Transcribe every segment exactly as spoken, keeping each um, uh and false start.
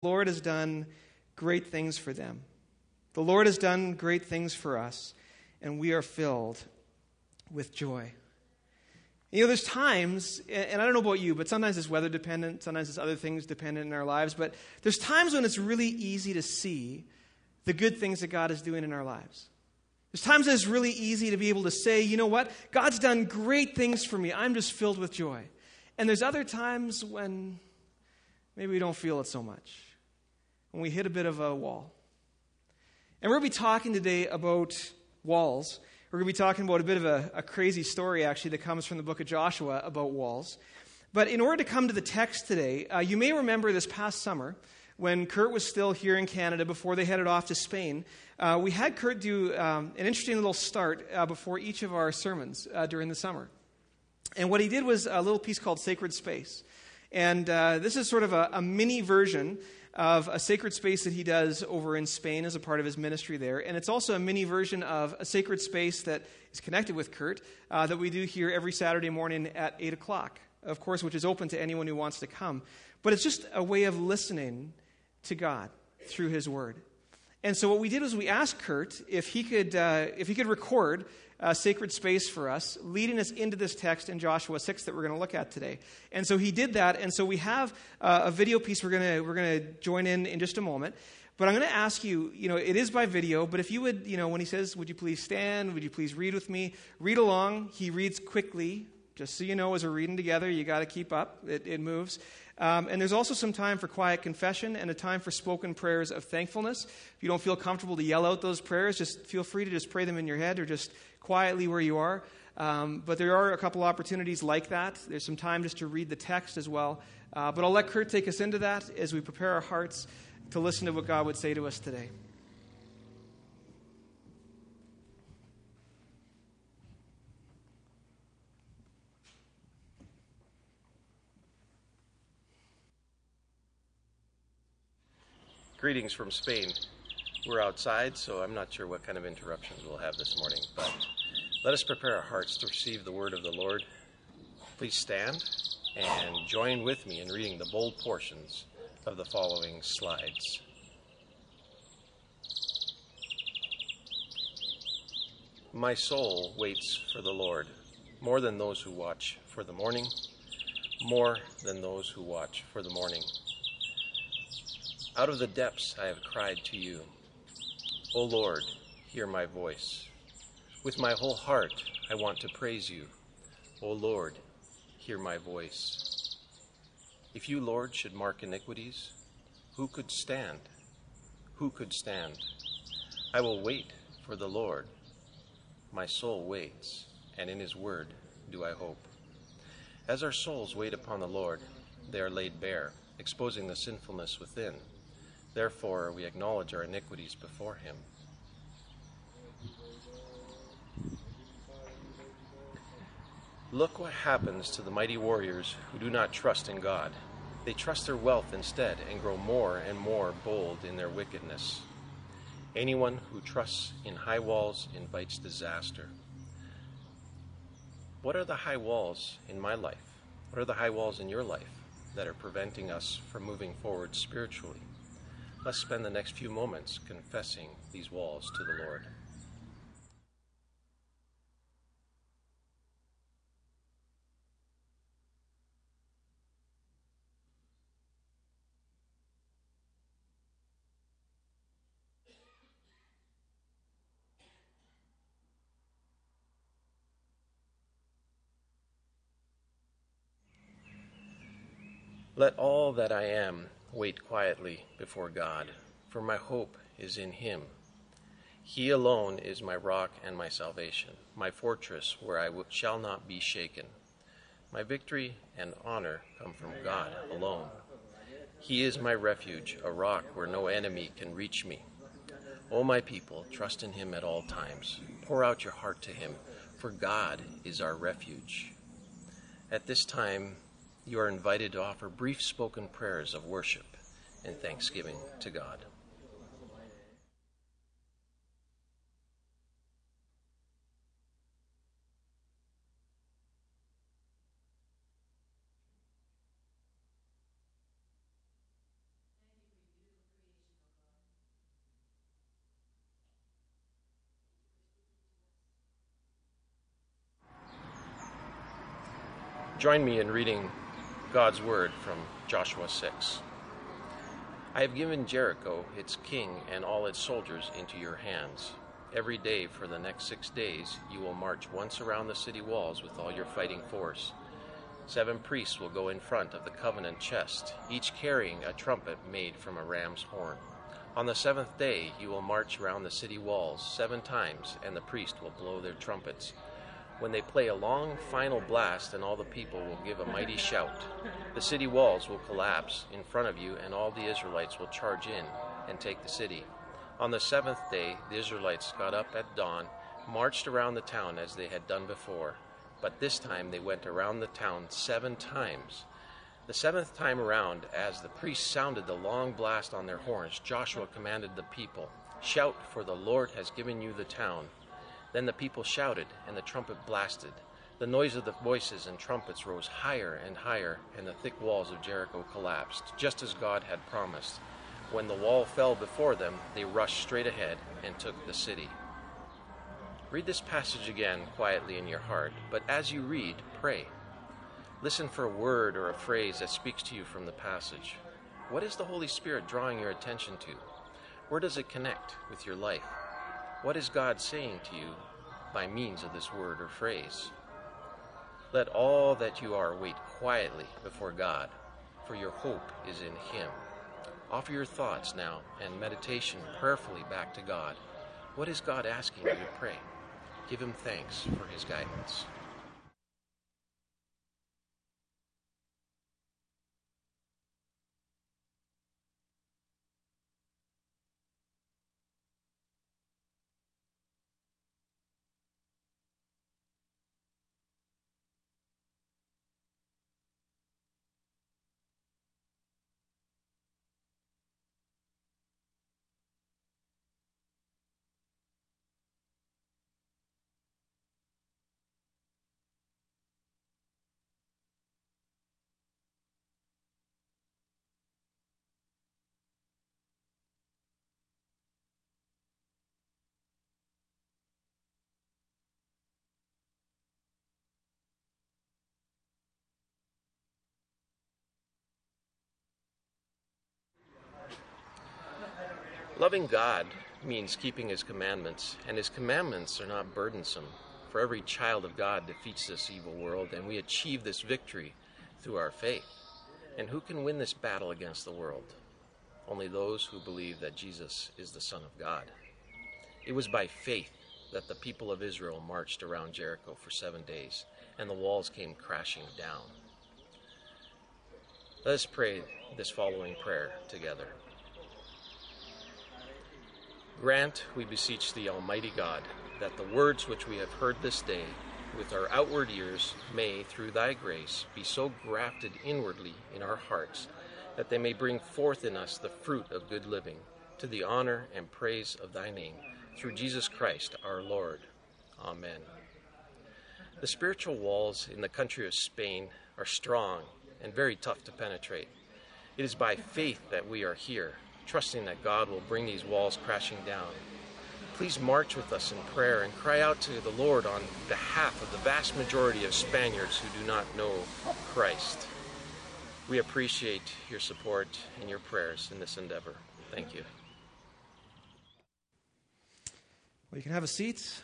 Lord has done great things for them. The Lord has done great things for us, and we are filled with joy. You know, there's times, and I don't know about you, but sometimes it's weather dependent, sometimes it's other things dependent in our lives, but there's times when it's really easy to see the good things that God is doing in our lives. There's times that it's really easy to be able to say, you know what, God's done great things for me. I'm just filled with joy. And there's other times when maybe we don't feel it so much, when we hit a bit of a wall. And we're going to be talking today about walls. We're going to be talking about a bit of a, a crazy story, actually, that comes from the book of Joshua about walls. But in order to come to the text today, uh, you may remember this past summer, when Kurt was still here in Canada before they headed off to Spain, uh, we had Kurt do um, an interesting little start uh, before each of our sermons uh, during the summer. And what he did was a little piece called Sacred Space. And uh, this is sort of a, a mini version of a sacred space that he does over in Spain as a part of his ministry there. And it's also a mini version of a sacred space that is connected with Kurt uh, that we do here every Saturday morning at eight o'clock, of course, which is open to anyone who wants to come. But it's just a way of listening to God through his word. And so what we did was we asked Kurt if he could uh, if he could record a sacred space for us, leading us into this text in Joshua six that we're going to look at today. And so he did that, and so we have uh, a video piece we're going to we're going to join in in just a moment. But I'm going to ask you, you know, it is by video, but if you would, you know, when he says, would you please stand, would you please read with me, read along. He reads quickly, just so you know, as we're reading together, you got to keep up. It, it moves. Um, and there's also some time for quiet confession and a time for spoken prayers of thankfulness. If you don't feel comfortable to yell out those prayers, just feel free to just pray them in your head or just quietly where you are. Um, but there are a couple opportunities like that. There's some time just to read the text as well. Uh, but I'll let Kurt take us into that as we prepare our hearts to listen to what God would say to us today. Greetings from Spain. We're outside, so I'm not sure what kind of interruptions we'll have this morning, but let us prepare our hearts to receive the word of the Lord. Please stand and join with me in reading the bold portions of the following slides. My soul waits for the Lord, more than those who watch for the morning, more than those who watch for the morning. Out of the depths I have cried to you. O Lord, hear my voice. With my whole heart I want to praise you. O Lord, hear my voice. If you, Lord, should mark iniquities, who could stand? Who could stand? I will wait for the Lord. My soul waits, and in his word do I hope. As our souls wait upon the Lord, they are laid bare, exposing the sinfulness within. Therefore, we acknowledge our iniquities before him. Look what happens to the mighty warriors who do not trust in God. They trust their wealth instead and grow more and more bold in their wickedness. Anyone who trusts in high walls invites disaster. What are the high walls in my life? What are the high walls in your life that are preventing us from moving forward spiritually? Let's spend the next few moments confessing these walls to the Lord. Let all that I am wait quietly before God, for my hope is in him. He alone is my rock and my salvation, my fortress where I w- shall not be shaken. My victory and honor come from God alone. He is my refuge, a rock where no enemy can reach me. O my people, trust in him at all times. Pour out your heart to him, for God is our refuge. At this time, you are invited to offer brief spoken prayers of worship and thanksgiving to God. Join me in reading God's word from Joshua six. I have given Jericho, its king, and all its soldiers into your hands. Every day for the next six days you will march once around the city walls with all your fighting force. Seven priests will go in front of the covenant chest, each carrying a trumpet made from a ram's horn. On the seventh day you will march around the city walls seven times, and the priest will blow their trumpets. When they play a long final blast, and all the people will give a mighty shout, the city walls will collapse in front of you, and all the Israelites will charge in and take the city. On the seventh day, the Israelites got up at dawn, marched around the town as they had done before, but this time they went around the town seven times. The seventh time around, as the priests sounded the long blast on their horns, Joshua commanded the people, "Shout, for the Lord has given you the town." Then the people shouted, and the trumpet blasted. The noise of the voices and trumpets rose higher and higher, and the thick walls of Jericho collapsed, just as God had promised. When the wall fell before them, they rushed straight ahead and took the city. Read this passage again quietly in your heart, but as you read, pray. Listen for a word or a phrase that speaks to you from the passage. What is the Holy Spirit drawing your attention to? Where does it connect with your life? What is God saying to you by means of this word or phrase? Let all that you are wait quietly before God, for your hope is in Him. Offer your thoughts now and meditation prayerfully back to God. What is God asking you to pray? Give Him thanks for His guidance. Loving God means keeping His commandments, and His commandments are not burdensome. For every child of God defeats this evil world, and we achieve this victory through our faith. And who can win this battle against the world? Only those who believe that Jesus is the Son of God. It was by faith that the people of Israel marched around Jericho for seven days, and the walls came crashing down. Let us pray this following prayer together. Grant, we beseech Thee, Almighty God, that the words which we have heard this day with our outward ears may, through Thy grace, be so grafted inwardly in our hearts that they may bring forth in us the fruit of good living, to the honor and praise of Thy name, through Jesus Christ our Lord. Amen. The spiritual walls in the country of Spain are strong and very tough to penetrate. It is by faith that we are here, trusting that God will bring these walls crashing down. Please march with us in prayer and cry out to the Lord on behalf of the vast majority of Spaniards who do not know Christ. We appreciate your support and your prayers in this endeavor. Thank you. Well, you can have a seat.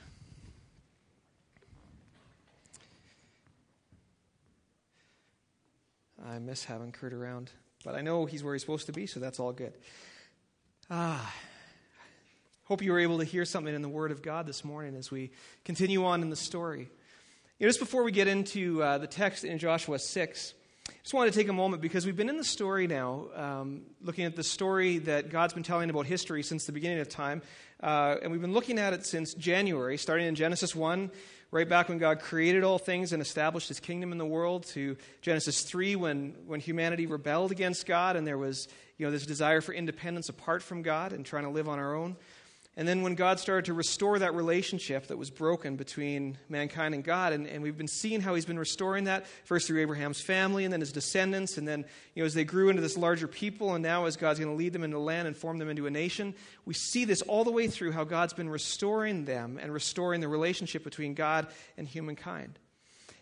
I miss having Kurt around, but I know he's where he's supposed to be, so that's all good. Ah, hope you were able to hear something in the Word of God this morning as we continue on in the story. You know, just before we get into uh, the text in Joshua six, I just want to take a moment because we've been in the story now, um, looking at the story that God's been telling about history since the beginning of time, uh, and we've been looking at it since January, starting in Genesis one, right back when God created all things and established His kingdom in the world, to Genesis three, when, when humanity rebelled against God and there was, you know, this desire for independence apart from God and trying to live on our own. And then when God started to restore that relationship that was broken between mankind and God, and, and we've been seeing how He's been restoring that, first through Abraham's family and then his descendants, and then, you know, as they grew into this larger people, and now as God's going to lead them into land and form them into a nation, we see this all the way through how God's been restoring them and restoring the relationship between God and humankind.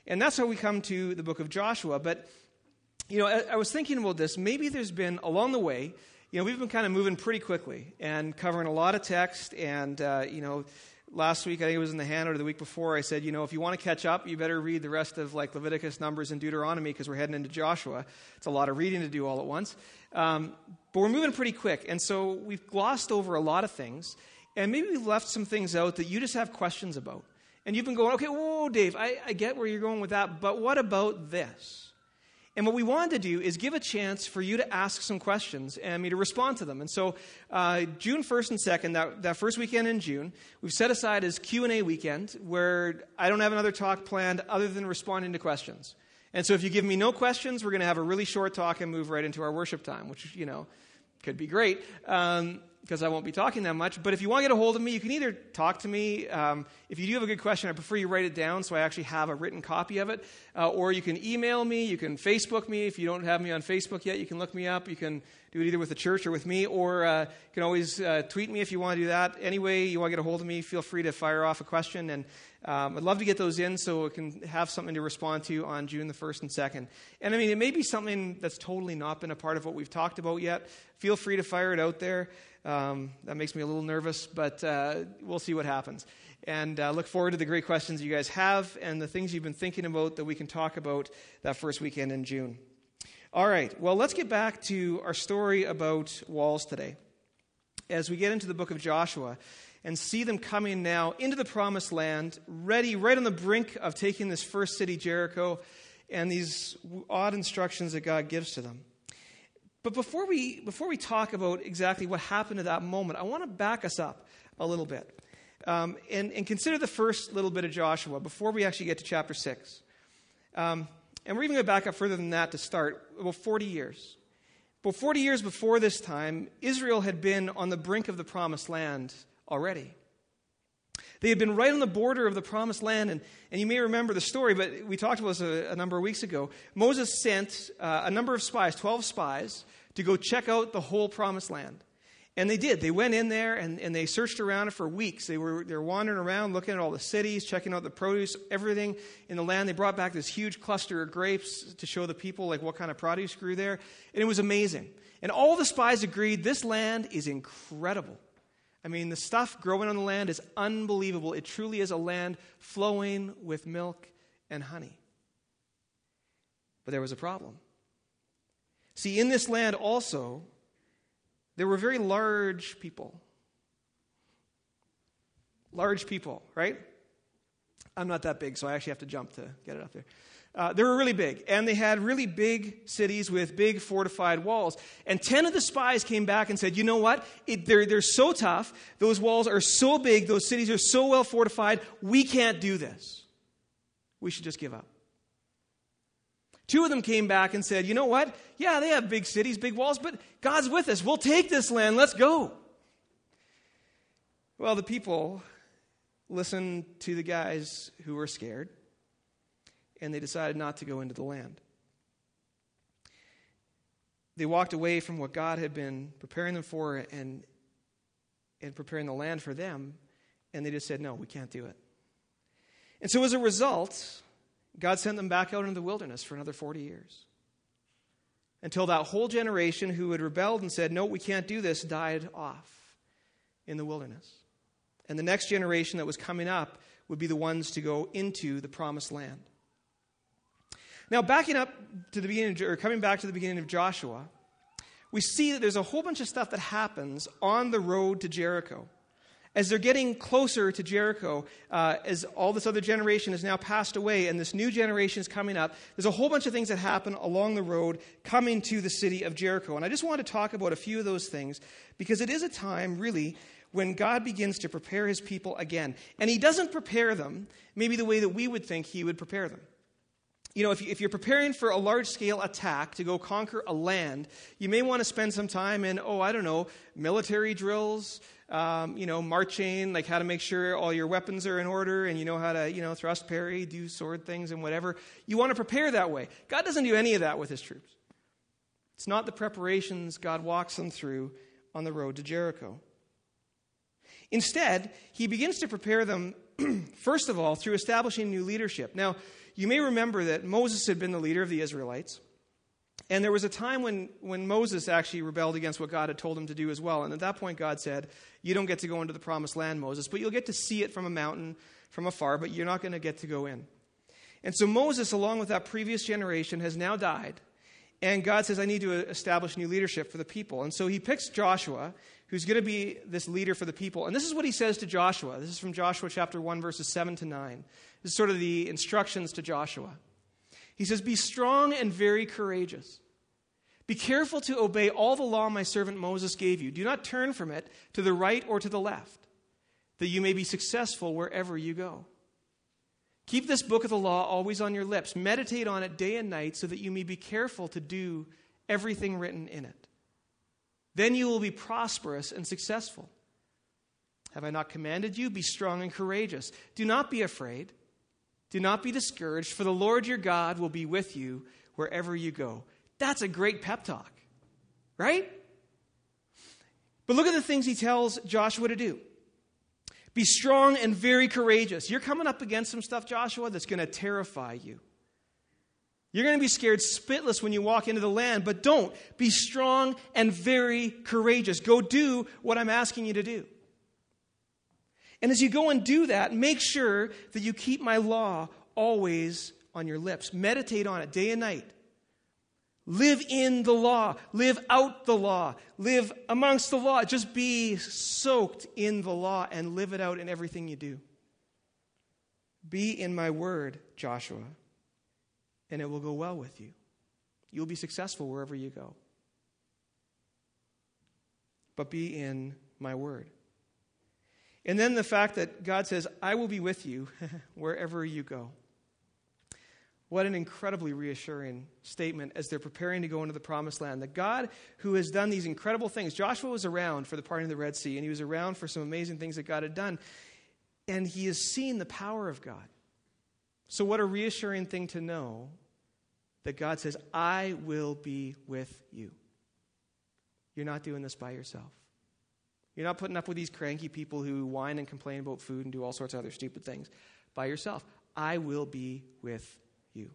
And that's how we come to the book of Joshua. But, you know, I, I was thinking about this. Maybe there's been, along the way, you know, we've been kind of moving pretty quickly and covering a lot of text. And, uh, you know, last week, I think it was in the handout, or the week before, I said, you know, if you want to catch up, you better read the rest of, like, Leviticus, Numbers, and Deuteronomy, because we're heading into Joshua. It's a lot of reading to do all at once. Um, but we're moving pretty quick. And so we've glossed over a lot of things. And maybe we've left some things out that you just have questions about. And you've been going, okay, whoa, Dave, I, I get where you're going with that, but what about this? And what we wanted to do is give a chance for you to ask some questions and me to respond to them. And so uh, June first and second, that, that first weekend in June, we've set aside as Q and A weekend, where I don't have another talk planned other than responding to questions. And so if you give me no questions, we're going to have a really short talk and move right into our worship time, which, you know, could be great. Um because I won't be talking that much. But if you want to get a hold of me, you can either talk to me. Um, if you do have a good question, I prefer you write it down so I actually have a written copy of it. Uh, or you can email me. You can Facebook me. If you don't have me on Facebook yet, you can look me up. You can do it either with the church or with me. Or uh, you can always uh, tweet me if you want to do that. Anyway, you want to get a hold of me, feel free to fire off a question. And um, I'd love to get those in so we can have something to respond to on June the first and second. And I mean, it may be something that's totally not been a part of what we've talked about yet. Feel free to fire it out there. Um, that makes me a little nervous, but uh, we'll see what happens. And uh, look forward to the great questions you guys have and the things you've been thinking about that we can talk about that first weekend in June. All right, well, let's get back to our story about walls today. As we get into the book of Joshua and see them coming now into the promised land, ready, right on the brink of taking this first city, Jericho, and these odd instructions that God gives to them. But before we before we talk about exactly what happened at that moment, I want to back us up a little bit um, and, and consider the first little bit of Joshua before we actually get to chapter six. Um, and we're even going to back up further than that to start, about forty years. About forty years before this time, Israel had been on the brink of the promised land already. They had been right on the border of the promised land, and, and you may remember the story, but we talked about this a, a number of weeks ago. Moses sent uh, a number of spies, twelve spies, to go check out the whole promised land. And they did. They went in there, and, and they searched around it for weeks. They were, they were wandering around, looking at all the cities, checking out the produce, everything in the land. They brought back this huge cluster of grapes to show the people like what kind of produce grew there. And it was amazing. And all the spies agreed, this land is incredible. I mean, the stuff growing on the land is unbelievable. It truly is a land flowing with milk and honey. But there was a problem. See, in this land also, there were very large people. Large people, right? I'm not that big, so I actually have to jump to get it up there. Uh, they were really big, and they had really big cities with big fortified walls. And ten of the spies came back and said, you know what? It, they're, they're so tough. Those walls are so big. Those cities are so well fortified. We can't do this. We should just give up. Two of them came back and said, you know what? Yeah, they have big cities, big walls, but God's with us. We'll take this land. Let's go. Well, the people listened to the guys who were scared, and they decided not to go into the land. They walked away from what God had been preparing them for and, and preparing the land for them, and they just said, no, we can't do it. And so as a result, God sent them back out into the wilderness for another forty years. Until that whole generation who had rebelled and said, no, we can't do this, died off in the wilderness. And the next generation that was coming up would be the ones to go into the promised land. Now, backing up to the beginning, or coming back to the beginning of Joshua, we see that there's a whole bunch of stuff that happens on the road to Jericho. As they're getting closer to Jericho, uh, as all this other generation has now passed away and this new generation is coming up, there's a whole bunch of things that happen along the road coming to the city of Jericho. And I just want to talk about a few of those things because it is a time, really, when God begins to prepare his people again. And he doesn't prepare them maybe the way that we would think he would prepare them. You know, if, you, if you're preparing for a large-scale attack to go conquer a land, you may want to spend some time in, oh, I don't know, military drills, um, you know, marching, like how to make sure all your weapons are in order and you know how to, you know, thrust, parry, do sword things and whatever. You want to prepare that way. God doesn't do any of that with his troops. It's not the preparations God walks them through on the road to Jericho. Instead, he begins to prepare them, first of all, through establishing new leadership. Now, you may remember that Moses had been the leader of the Israelites. And there was a time when, when Moses actually rebelled against what God had told him to do as well. And at that point, God said, you don't get to go into the promised land, Moses, but you'll get to see it from a mountain from afar, but you're not going to get to go in. And so Moses, along with that previous generation, has now died. And God says, I need to establish new leadership for the people. And so he picks Joshua, who's going to be this leader for the people. And this is what he says to Joshua. This is from Joshua chapter one, verses seven to nine. This is sort of the instructions to Joshua. He says, be strong and very courageous. Be careful to obey all the law my servant Moses gave you. Do not turn from it to the right or to the left, that you may be successful wherever you go. Keep this book of the law always on your lips. Meditate on it day and night so that you may be careful to do everything written in it. Then you will be prosperous and successful. Have I not commanded you? Be strong and courageous. Do not be afraid. Do not be discouraged, for the Lord your God will be with you wherever you go. That's a great pep talk, right? But look at the things he tells Joshua to do. Be strong and very courageous. You're coming up against some stuff, Joshua, that's going to terrify you. You're going to be scared spitless when you walk into the land, but don't. Be strong and very courageous. Go do what I'm asking you to do. And as you go and do that, make sure that you keep my law always on your lips. Meditate on it day and night. Live in the law. Live out the law. Live amongst the law. Just be soaked in the law and live it out in everything you do. Be in my word, Joshua, and it will go well with you. You'll be successful wherever you go. But be in my word. And then the fact that God says, I will be with you wherever you go. What an incredibly reassuring statement as they're preparing to go into the promised land. That God, who has done these incredible things, Joshua was around for the parting of the Red Sea, and he was around for some amazing things that God had done, and he has seen the power of God. So what a reassuring thing to know that God says, I will be with you. You're not doing this by yourself. You're not putting up with these cranky people who whine and complain about food and do all sorts of other stupid things by yourself. I will be with you.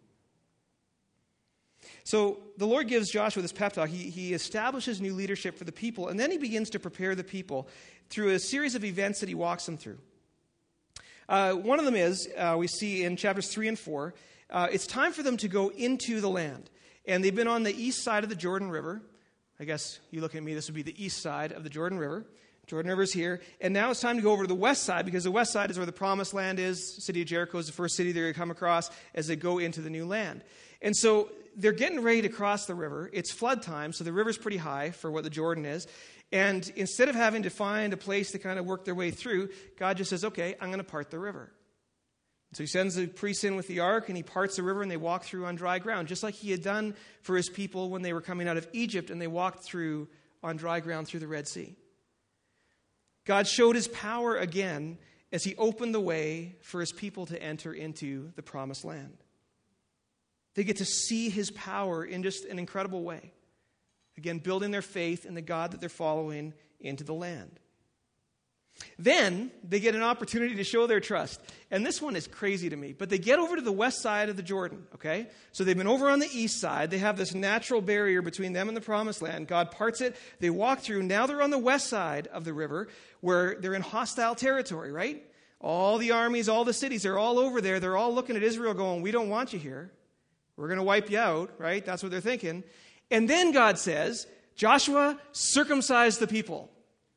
So the Lord gives Joshua this pep talk. He, he establishes new leadership for the people, and then he begins to prepare the people through a series of events that he walks them through. Uh, one of them is, uh, we see in chapters three and four, uh, it's time for them to go into the land. And they've been on the east side of the Jordan River. I guess you look at me, this would be the east side of the Jordan River. Jordan River's here. And now it's time to go over to the west side, because the west side is where the promised land is. The city of Jericho is the first city they're going to come across as they go into the new land. And so they're getting ready to cross the river. It's flood time, so the river's pretty high for what the Jordan is. And instead of having to find a place to kind of work their way through, God just says, okay, I'm going to part the river. So he sends the priests in with the ark, and he parts the river, and they walk through on dry ground, just like he had done for his people when they were coming out of Egypt, and they walked through on dry ground through the Red Sea. God showed his power again as he opened the way for his people to enter into the promised land. They get to see his power in just an incredible way. Again, building their faith in the God that they're following into the land. Then they get an opportunity to show their trust. And this one is crazy to me. But they get over to the west side of the Jordan, okay? So they've been over on the east side. They have this natural barrier between them and the promised land. God parts it. They walk through. Now they're on the west side of the river where they're in hostile territory, right? All the armies, all the cities, they're all over there. They're all looking at Israel going, we don't want you here. We're going to wipe you out, right? That's what they're thinking. And then God says, Joshua, circumcise the people.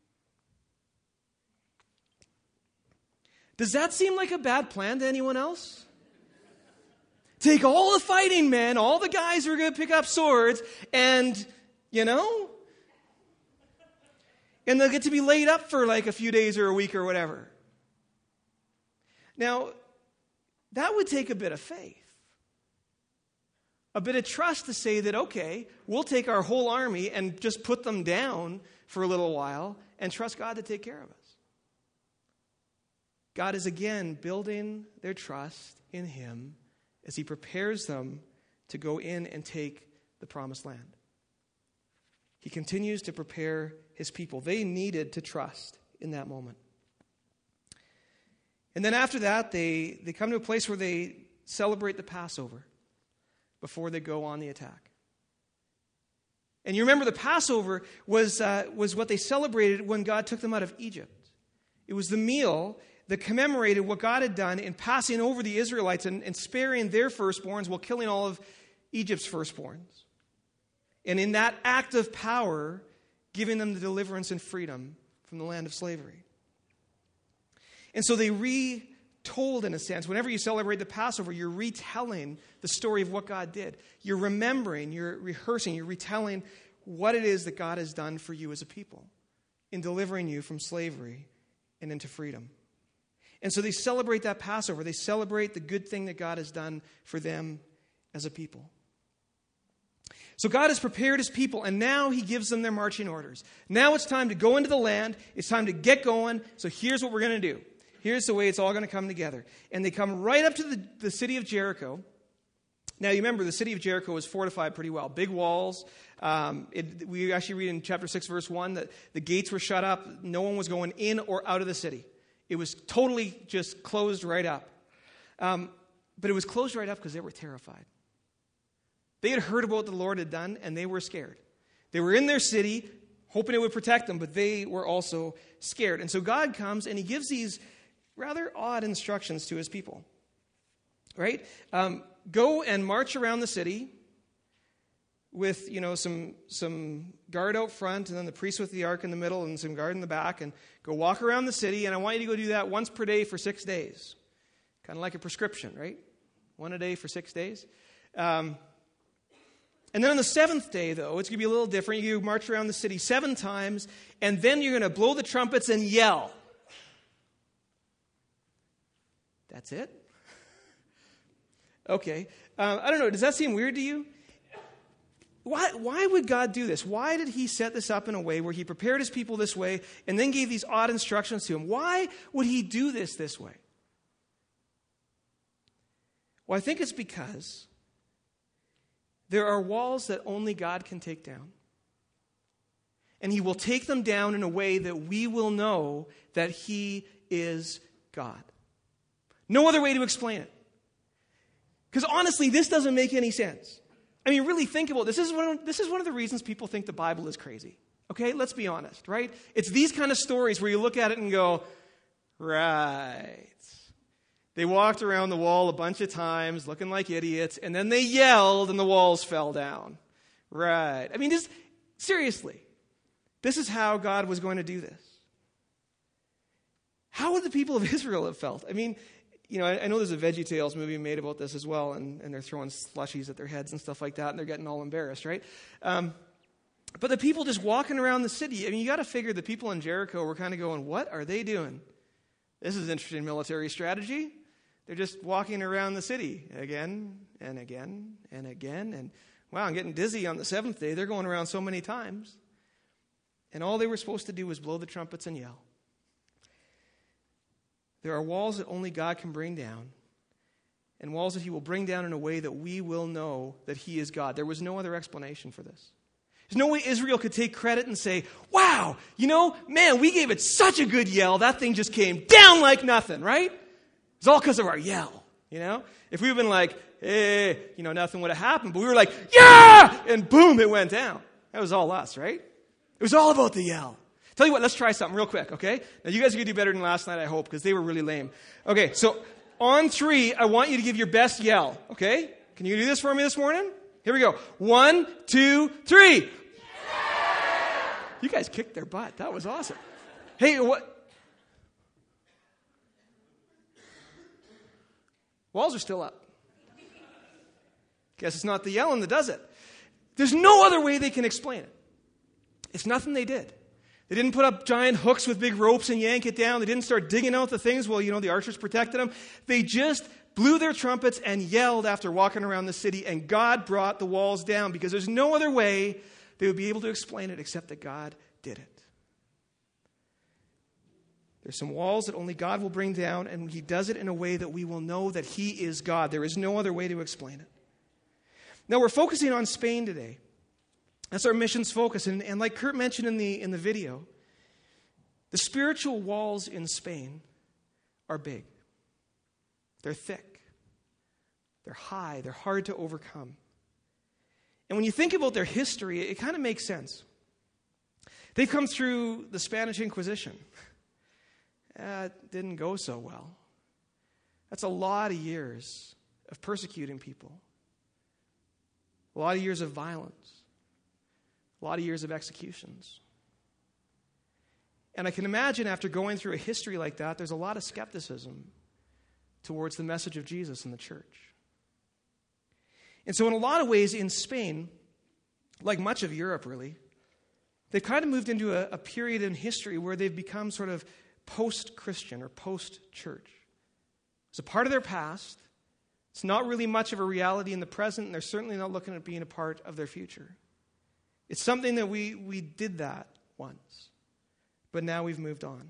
Does that seem like a bad plan to anyone else? Take all the fighting men, all the guys who are going to pick up swords, and, you know, and they'll get to be laid up for like a few days or a week or whatever. Now, that would take a bit of faith. A bit of trust to say that, okay, we'll take our whole army and just put them down for a little while and trust God to take care of us. God is again building their trust in him as he prepares them to go in and take the promised land. He continues to prepare his people. They needed to trust in that moment. And then after that, they, they come to a place where they celebrate the Passover before they go on the attack. And you remember the Passover was, uh, was what they celebrated when God took them out of Egypt. It was the meal that commemorated what God had done in passing over the Israelites and, and sparing their firstborns while killing all of Egypt's firstborns. And in that act of power, giving them the deliverance and freedom from the land of slavery. And so they retold, in a sense, whenever you celebrate the Passover, you're retelling the story of what God did. You're remembering, you're rehearsing, you're retelling what it is that God has done for you as a people in delivering you from slavery and into freedom. And so they celebrate that Passover. They celebrate the good thing that God has done for them as a people. So God has prepared his people, and now he gives them their marching orders. Now it's time to go into the land. It's time to get going. So here's what we're going to do. Here's the way it's all going to come together. And they come right up to the, the city of Jericho. Now, you remember, the city of Jericho was fortified pretty well. Big walls. Um, it, we actually read in chapter six, verse one, that the gates were shut up. No one was going in or out of the city. It was totally just closed right up. Um, but it was closed right up because they were terrified. They had heard about what the Lord had done, and they were scared. They were in their city, hoping it would protect them, but they were also scared. And so God comes, and he gives these rather odd instructions to his people. Right? Um, go and march around the city with, you know, some some guard out front, and then the priest with the ark in the middle, and some guard in the back, and go walk around the city, and I want you to go do that once per day for six days. Kind of like a prescription, right? One a day for six days. Um, and then on the seventh day, though, it's going to be a little different. You march around the city seven times, and then you're going to blow the trumpets and yell. That's it? Okay. Uh, I don't know. Does that seem weird to you? Why, why would God do this? Why did he set this up in a way where he prepared his people this way and then gave these odd instructions to them? Why would he do this this way? Well, I think it's because there are walls that only God can take down. And he will take them down in a way that we will know that he is God. No other way to explain it. Because honestly, this doesn't make any sense. I mean, really think about this. This is, one of, this is one of the reasons people think the Bible is crazy. Okay, let's be honest, right? It's these kind of stories where you look at it and go, right. They walked around the wall a bunch of times looking like idiots, and then they yelled and the walls fell down. Right. I mean, just seriously, this is how God was going to do this. How would the people of Israel have felt? I mean, you know, I, I know there's a VeggieTales movie made about this as well, and, and they're throwing slushies at their heads and stuff like that, and they're getting all embarrassed, right? Um, but the people just walking around the city, I mean, you got to figure the people in Jericho were kind of going, what are they doing? This is interesting military strategy. They're just walking around the city again and again and again. And wow, I'm getting dizzy on the seventh day. They're going around so many times. And all they were supposed to do was blow the trumpets and yell. There are walls that only God can bring down, and walls that he will bring down in a way that we will know that he is God. There was no other explanation for this. There's no way Israel could take credit and say, wow, you know, man, we gave it such a good yell. That thing just came down like nothing, right? It's all because of our yell, you know? If we had been like, hey, you know, nothing would have happened. But we were like, yeah! And boom, it went down. That was all us, right? It was all about the yell. Tell you what, let's try something real quick, okay? Now, you guys are going to do better than last night, I hope, because they were really lame. Okay, so on three, I want you to give your best yell, okay? Can you do this for me this morning? Here we go. One, two, three. Yeah! You guys kicked their butt. That was awesome. Hey, what? Walls are still up. Guess it's not the yelling that does it. There's no other way they can explain it. It's nothing they did. They didn't put up giant hooks with big ropes and yank it down. They didn't start digging out the things while, you know, the archers protected them. They just blew their trumpets and yelled after walking around the city, and God brought the walls down because there's no other way they would be able to explain it except that God did it. There's some walls that only God will bring down, and he does it in a way that we will know that he is God. There is no other way to explain it. Now, we're focusing on Spain today. That's our missions focus. And, and like Kurt mentioned in the, in the video, the spiritual walls in Spain are big. They're thick. They're high. They're hard to overcome. And when you think about their history, it kind of makes sense. They've come through the Spanish Inquisition. Uh, it didn't go so well. That's a lot of years of persecuting people. A lot of years of violence. A lot of years of executions. And I can imagine after going through a history like that, there's a lot of skepticism towards the message of Jesus in the church. And so in a lot of ways in Spain, like much of Europe really, they've kind of moved into a, a period in history where they've become sort of post-Christian or post-church. It's a part of their past. It's not really much of a reality in the present, and they're certainly not looking at being a part of their future. It's something that we, we did that once, but now we've moved on.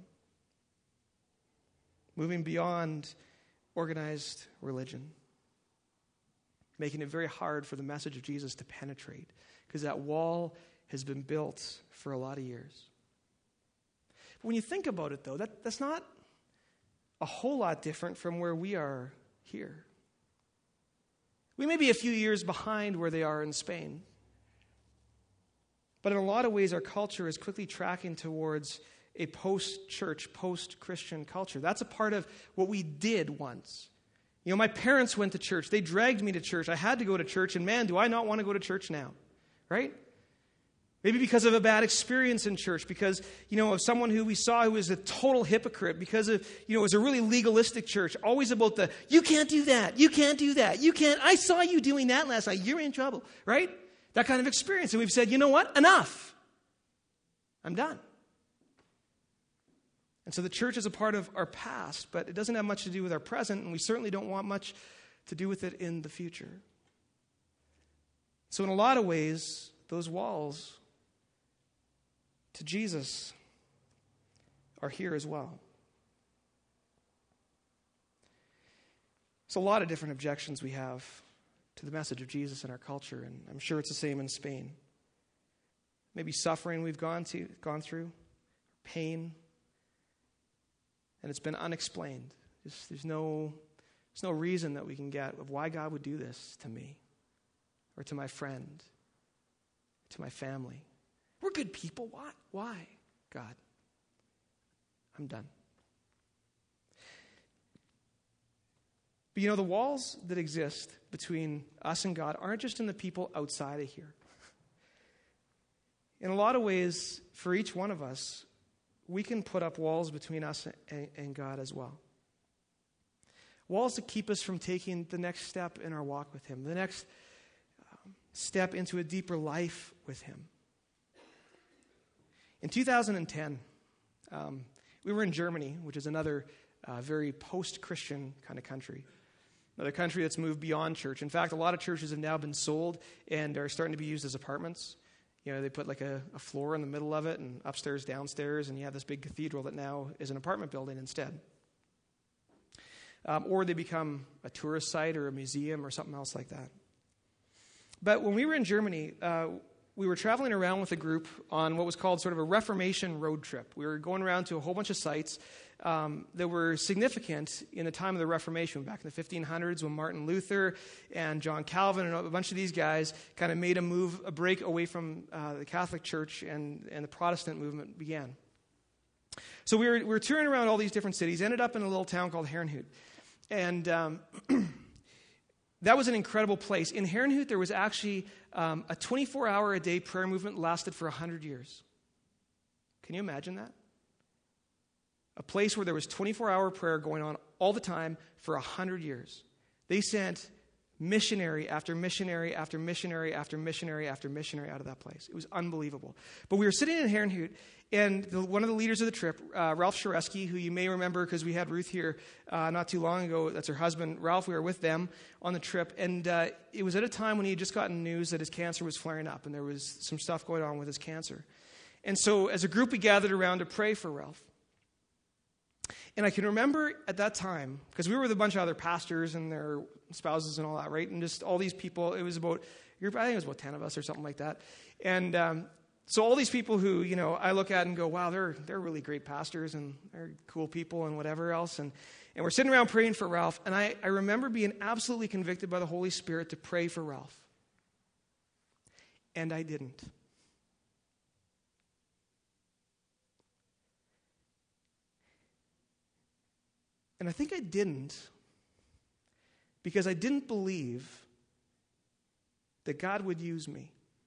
Moving beyond organized religion. Making it very hard for the message of Jesus to penetrate, because that wall has been built for a lot of years. But when you think about it, though, that, that's not a whole lot different from where we are here. We may be a few years behind where they are in Spain. But in a lot of ways, our culture is quickly tracking towards a post-church, post-Christian culture. That's a part of what we did once. You know, my parents went to church. They dragged me to church. I had to go to church, and man, do I not want to go to church now, right? Maybe because of a bad experience in church, because, you know, of someone who we saw who was a total hypocrite, because of, you know, it was a really legalistic church, always about the, you can't do that, you can't do that, you can't, I saw you doing that last night, you're in trouble, right? That kind of experience. And we've said, you know what, enough. I'm done. And so the church is a part of our past, but it doesn't have much to do with our present, and we certainly don't want much to do with it in the future. So in a lot of ways, those walls to Jesus are here as well. There's a lot of different objections we have to the message of Jesus in our culture, and I'm sure it's the same in Spain. Maybe suffering we've gone to, gone through, pain, and it's been unexplained. There's, there's no, there's no reason that we can get of why God would do this to me or to my friend, to my family. We're good people. Why? Why, God? I'm done. But you know, the walls that exist between us and God aren't just in the people outside of here. In a lot of ways, for each one of us, we can put up walls between us and, and God as well. Walls that keep us from taking the next step in our walk with Him, the next um, step into a deeper life with Him. In two thousand ten, um, we were in Germany, which is another uh, very post-Christian kind of country. Another country that's moved beyond church. In fact, a lot of churches have now been sold and are starting to be used as apartments. You know, they put like a, a floor in the middle of it and upstairs, downstairs, and you have this big cathedral that now is an apartment building instead. Um, or they become a tourist site or a museum or something else like that. But when we were in Germany, uh, we were traveling around with a group on what was called sort of a Reformation road trip. We were going around to a whole bunch of sites um, that were significant in the time of the Reformation, back in the fifteen hundreds when Martin Luther and John Calvin and a bunch of these guys kind of made a move, a break away from uh, the Catholic Church, and, and the Protestant movement began. So we were, we were touring around all these different cities, ended up in a little town called Herrnhut. And um, that was an incredible place. In Herrnhut, there was actually um, a twenty-four hour a day prayer movement that lasted for one hundred years. Can you imagine that? A place where there was twenty-four hour prayer going on all the time for one hundred years. They sent missionary after missionary after missionary after missionary after missionary out of that place. It was unbelievable. But we were sitting in Herrnhut, and the, one of the leaders of the trip, uh, Ralph Shareski, who you may remember because we had Ruth here uh, not too long ago. That's her husband. Ralph, we were with them on the trip, and uh, it was at a time when he had just gotten news that his cancer was flaring up, and there was some stuff going on with his cancer. And so as a group, we gathered around to pray for Ralph. And I can remember at that time, because we were with a bunch of other pastors and their spouses and all that, right? And just all these people, it was about, I think it was about ten of us or something like that. And um, So all these people who, you know, I look at and go, wow, they're they're really great pastors and they're cool people and whatever else. And, and we're sitting around praying for Ralph. And I, I remember being absolutely convicted by the Holy Spirit to pray for Ralph. And I didn't. And I think I didn't because I didn't believe that God would use me.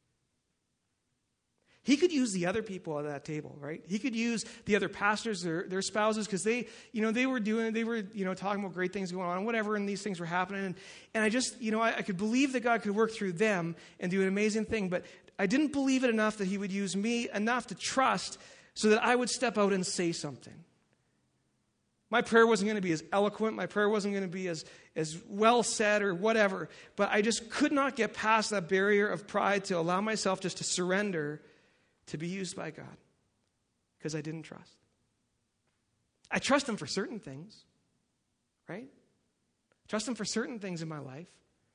He could use the other people at that table, right? He could use the other pastors, their, their spouses, because they, you know, they were doing, they were, you know, talking about great things going on, and whatever, and these things were happening. And, and I just, you know, I, I could believe that God could work through them and do an amazing thing, but I didn't believe it enough that he would use me enough to trust so that I would step out and say something. My prayer wasn't going to be as eloquent. My prayer wasn't going to be as, as well said or whatever, but I just could not get past that barrier of pride to allow myself just to surrender to be used by God, because I didn't trust. I trust him for certain things, right? Trust him for certain things in my life,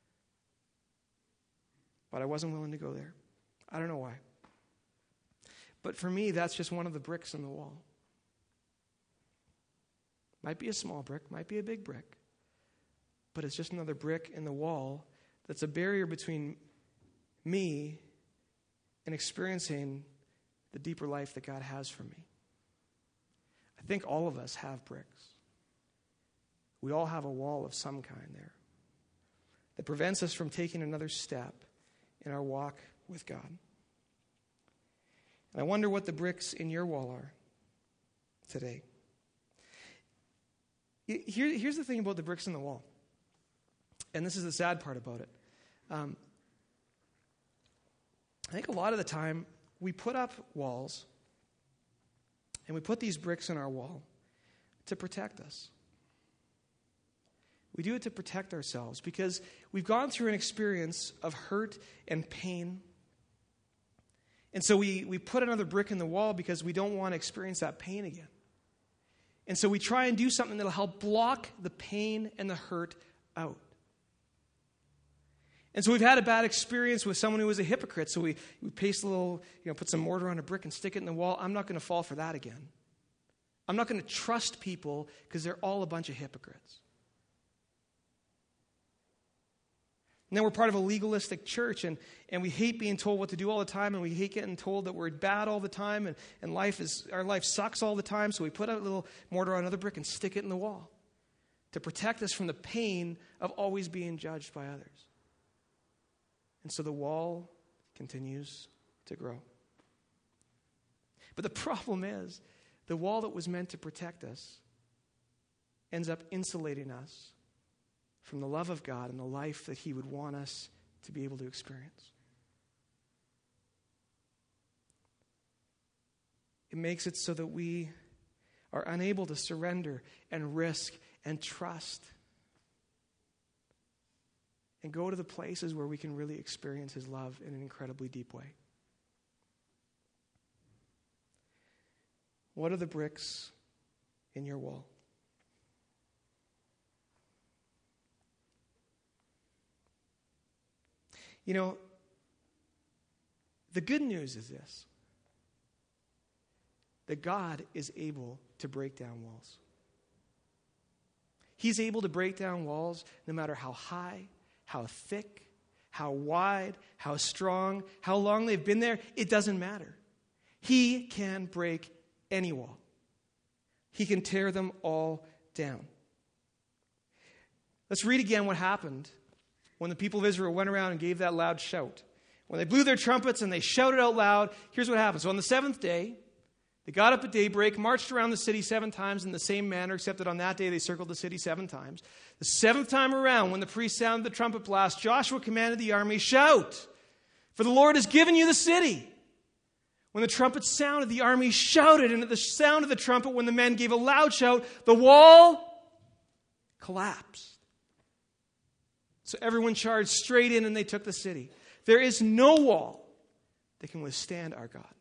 but I wasn't willing to go there. I don't know why. But for me, that's just one of the bricks in the wall. Might be a small brick, might be a big brick, but it's just another brick in the wall that's a barrier between me and experiencing the deeper life that God has for me. I think all of us have bricks. We all have a wall of some kind there that prevents us from taking another step in our walk with God. And I wonder what the bricks in your wall are today. Here, here's the thing about the bricks in the wall, and this is the sad part about it. Um, I think a lot of the time we put up walls and we put these bricks in our wall to protect us. We do it to protect ourselves because we've gone through an experience of hurt and pain. And so we, we put another brick in the wall because we don't want to experience that pain again. And so we try and do something that will help block the pain and the hurt out. And so we've had a bad experience with someone who was a hypocrite. So we, we paste a little, you know, put some mortar on a brick and stick it in the wall. I'm not going to fall for that again. I'm not going to trust people because they're all a bunch of hypocrites. And then we're part of a legalistic church, and, and we hate being told what to do all the time, and we hate getting told that we're bad all the time, and, and life is our life sucks all the time, so we put a little mortar on another brick and stick it in the wall to protect us from the pain of always being judged by others. And so the wall continues to grow. But the problem is, the wall that was meant to protect us ends up insulating us from the love of God and the life that he would want us to be able to experience. It makes it so that we are unable to surrender and risk and trust and go to the places where we can really experience his love in an incredibly deep way. What are the bricks in your wall? You know, the good news is this, that God is able to break down walls. He's able to break down walls no matter how high, how thick, how wide, how strong, how long they've been there. It doesn't matter. He can break any wall. He can tear them all down. Let's read again what happened when the people of Israel went around and gave that loud shout. When they blew their trumpets and they shouted out loud, here's what happened. So on the seventh day, they got up at daybreak, marched around the city seven times in the same manner, except that on that day they circled the city seven times. The seventh time around, when the priest sounded the trumpet blast, Joshua commanded the army, shout, for the Lord has given you the city. When the trumpet sounded, the army shouted, and at the sound of the trumpet, when the men gave a loud shout, the wall collapsed. So everyone charged straight in and they took the city. There is no wall that can withstand our God.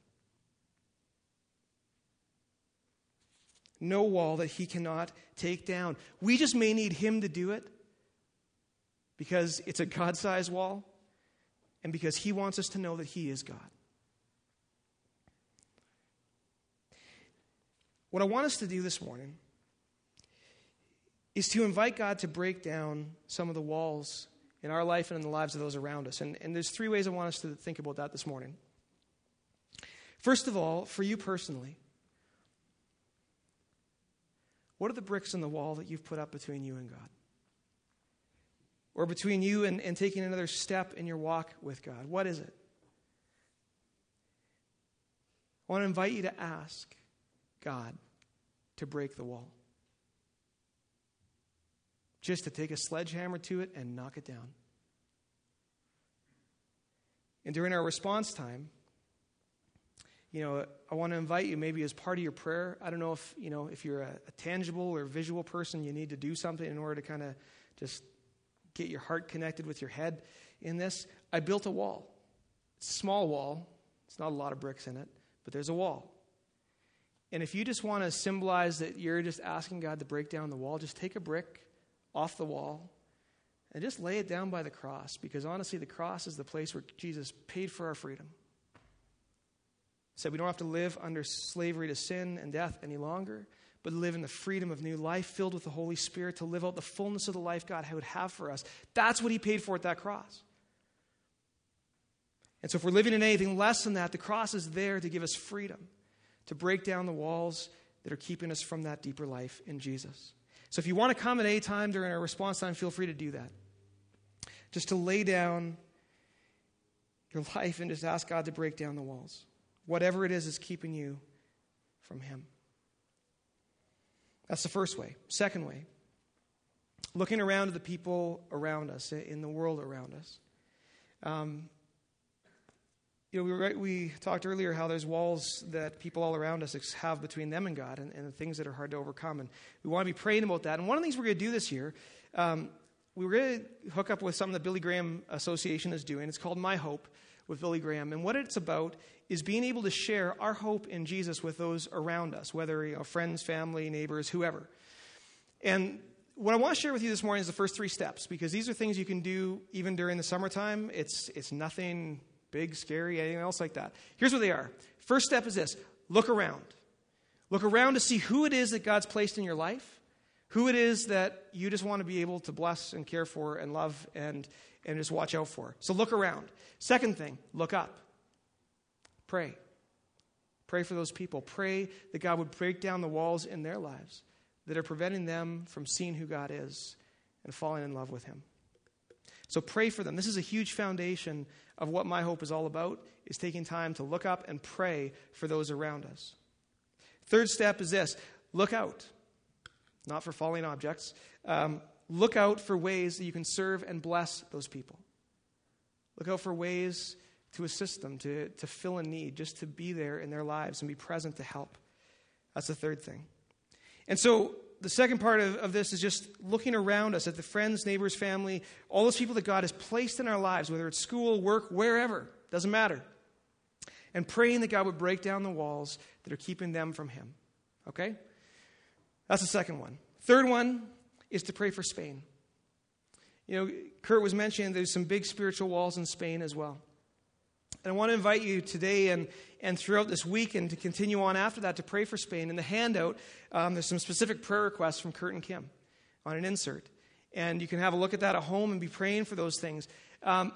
No wall that he cannot take down. We just may need him to do it because it's a God-sized wall and because he wants us to know that he is God. what I want us to do this morning is to invite God to break down some of the walls in our life and in the lives of those around us. And, and there's three ways I want us to think about that this morning. First of all, for you personally, what are the bricks in the wall that you've put up between you and God? Or between you and, and taking another step in your walk with God? What is it? I want to invite you to ask God to break the wall. Just to take a sledgehammer to it and knock it down. And during our response time, you know, I want to invite you maybe as part of your prayer. I don't know if, you know, if you're a, a tangible or visual person, you need to do something in order to kind of just get your heart connected with your head in this. I built a wall. It's a small wall. It's not a lot of bricks in it, but there's a wall. And if you just want to symbolize that you're just asking God to break down the wall, just take a brick off the wall and just lay it down by the cross, because honestly, the cross is the place where Jesus paid for our freedom. Said we don't have to live under slavery to sin and death any longer, but live in the freedom of new life, filled with the Holy Spirit, to live out the fullness of the life God would have for us. That's what he paid for at that cross. And so if we're living in anything less than that, the cross is there to give us freedom, to break down the walls that are keeping us from that deeper life in Jesus. So if you want to come at any time during our response time, feel free to do that. Just to lay down your life and just ask God to break down the walls. Whatever it is is keeping you from him. That's the first way. Second way, looking around at the people around us, in the world around us. Um, you know, we, were, we talked earlier how there's walls that people all around us have between them and God, and, and the things that are hard to overcome. And we want to be praying about that. And one of the things we're going to do this year, um, we were going to hook up with something the Billy Graham Association is doing. It's called My Hope with Billy Graham. And what it's about is being able to share our hope in Jesus with those around us, whether, you know, friends, family, neighbors, whoever. And what I want to share with you this morning is the first three steps, because these are things you can do even during the summertime. It's it's nothing big, scary, anything else like that. Here's what they are. First step is this. Look around. Look around to see who it is that God's placed in your life, who it is that you just want to be able to bless and care for and love and, and just watch out for. So look around. Second thing, look up. Pray. Pray for those people. Pray that God would break down the walls in their lives that are preventing them from seeing who God is and falling in love with him. So pray for them. This is a huge foundation of what My Hope is all about, is taking time to look up and pray for those around us. Third step is this. Look out. Not for falling objects. Um, look out for ways that you can serve and bless those people. Look out for ways to assist them, to, to fill a need, just to be there in their lives and be present to help. That's the third thing. And so the second part of, of this is just looking around us at the friends, neighbors, family, all those people that God has placed in our lives, whether it's school, work, wherever, doesn't matter. And praying that God would break down the walls that are keeping them from him. Okay? That's the second one. Third one is to pray for Spain. You know, Kurt was mentioning there's some big spiritual walls in Spain as well. And I want to invite you today and, and throughout this week and to continue on after that to pray for Spain. In the handout, um, there's some specific prayer requests from Kurt and Kim on an insert. And you can have a look at that at home and be praying for those things. Um,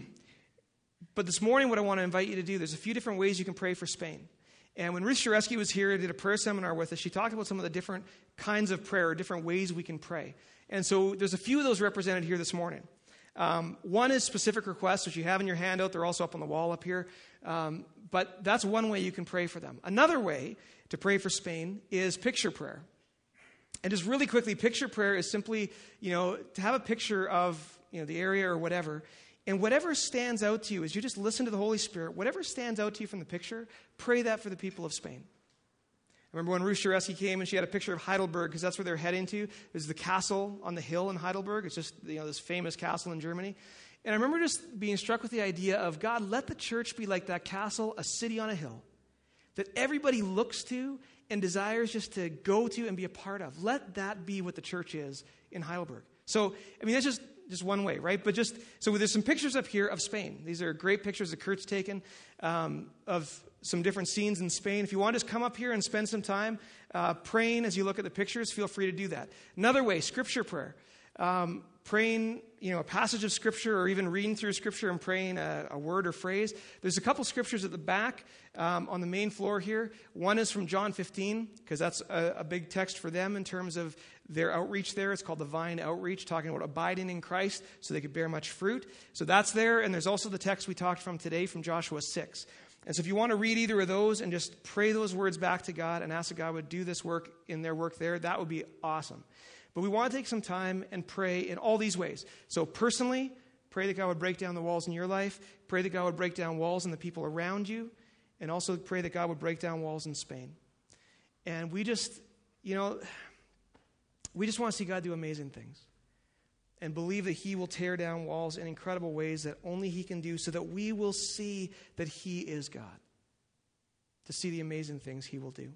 but this morning, what I want to invite you to do, there's a few different ways you can pray for Spain. And when Ruth Shareski was here and did a prayer seminar with us, she talked about some of the different kinds of prayer, different ways we can pray. And so there's a few of those represented here this morning. Um, one is specific requests, which you have in your handout. They're also up on the wall up here. Um, but that's one way you can pray for them. Another way to pray for Spain is picture prayer. And just really quickly, picture prayer is simply, you know, to have a picture of, you know, the area or whatever. And whatever stands out to you as you just listen to the Holy Spirit, whatever stands out to you from the picture, pray that for the people of Spain. I remember when Ruth Shareski came and she had a picture of Heidelberg, because that's where they're heading to. There's the castle on the hill in Heidelberg. It's just, you know, this famous castle in Germany. And I remember just being struck with the idea of, God, let the church be like that castle, a city on a hill, that everybody looks to and desires just to go to and be a part of. Let that be what the church is in Heidelberg. So, I mean, that's just, just one way, right? But just, so there's some pictures up here of Spain. These are great pictures that Kurt's taken um, of some different scenes in Spain. If you want to just come up here and spend some time uh, praying as you look at the pictures, feel free to do that. Another way, Scripture prayer. Um, praying, you know, a passage of Scripture or even reading through Scripture and praying a, a word or phrase. There's a couple Scriptures at the back um, on the main floor here. One is from John fifteen, because that's a, a big text for them in terms of their outreach there. It's called the Vine Outreach, talking about abiding in Christ so they could bear much fruit. So that's there. And there's also the text we talked from today from Joshua six. And so if you want to read either of those and just pray those words back to God and ask that God would do this work in their work there, that would be awesome. But we want to take some time and pray in all these ways. So personally, pray that God would break down the walls in your life. Pray that God would break down walls in the people around you. And also pray that God would break down walls in Spain. And we just, you know, we just want to see God do amazing things. And believe that he will tear down walls in incredible ways that only he can do, so that we will see that he is God. To see the amazing things he will do.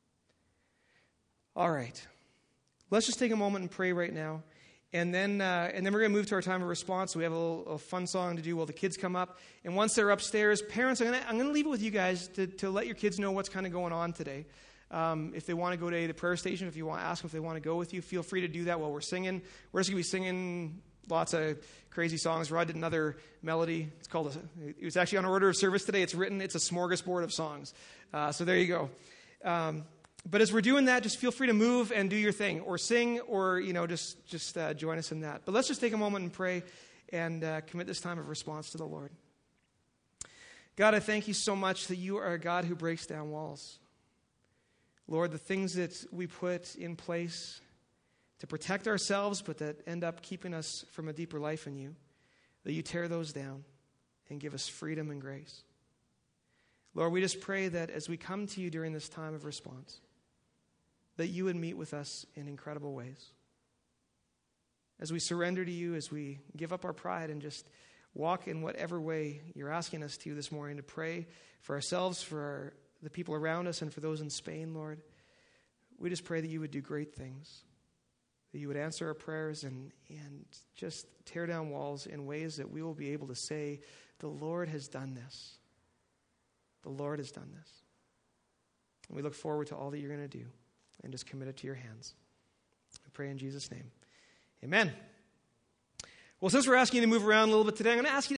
All right. Let's just take a moment and pray right now. And then uh, and then we're going to move to our time of response. We have a little a fun song to do while the kids come up. And once they're upstairs, parents, I'm going to I'm going to leave it with you guys to, to let your kids know what's kind of going on today. Um, if they want to go to the prayer station, if you want to ask them if they want to go with you, feel free to do that while we're singing. We're just going to be singing lots of crazy songs. Rod did another melody. It's called, a, it was actually on order of service today. It's written, it's a smorgasbord of songs. Uh, so there you go. Um, but as we're doing that, just feel free to move and do your thing, or sing, or, you know, just, just uh, join us in that. But let's just take a moment and pray and uh, commit this time of response to the Lord. God, I thank you so much that you are a God who breaks down walls. Lord, the things that we put in place to protect ourselves, but that end up keeping us from a deeper life in you, that you tear those down and give us freedom and grace. Lord, we just pray that as we come to you during this time of response, that you would meet with us in incredible ways. As we surrender to you, as we give up our pride and just walk in whatever way you're asking us to this morning, to pray for ourselves, for our, the people around us, and for those in Spain, Lord, we just pray that you would do great things, that you would answer our prayers and, and just tear down walls in ways that we will be able to say, the Lord has done this. The Lord has done this. And we look forward to all that you're going to do and just commit it to your hands. We pray in Jesus' name. Amen. Well, since we're asking you to move around a little bit today, I'm going to ask you